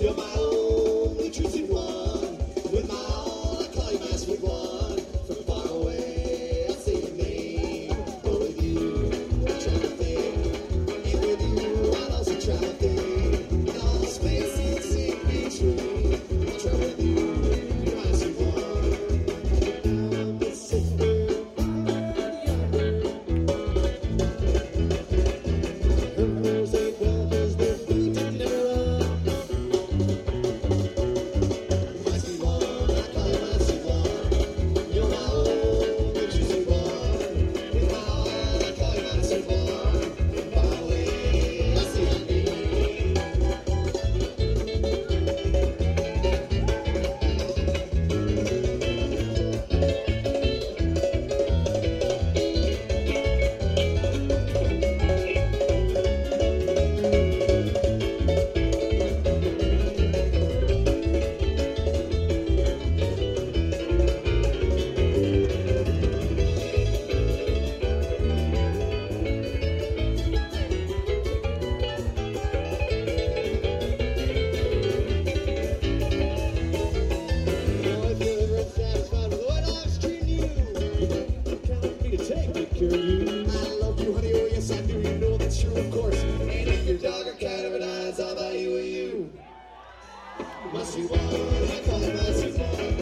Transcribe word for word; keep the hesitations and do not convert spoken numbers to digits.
You're my only choosing one. With my all, I call you my sweet one. From far away, I say your name. But with you, I try to think. And with you, I'd also try to think. And all the spaces in between, I'll try with you. You're my sweet one. Down the city, girls ain't well 'cause their feet never run. My sweet one, I call you my sweet one. You're my only choosing one. With my all, I call you my sweet one. From far away, I say your name. Now, if you're ever unsatisfied with the way life's treating you, count on me to take good care of you. I love you, honey, oh yes I do. You know that's true, of course. And if your dog or cat ever dies, I'll buy you a you. My sweet one, I call you my sweet one.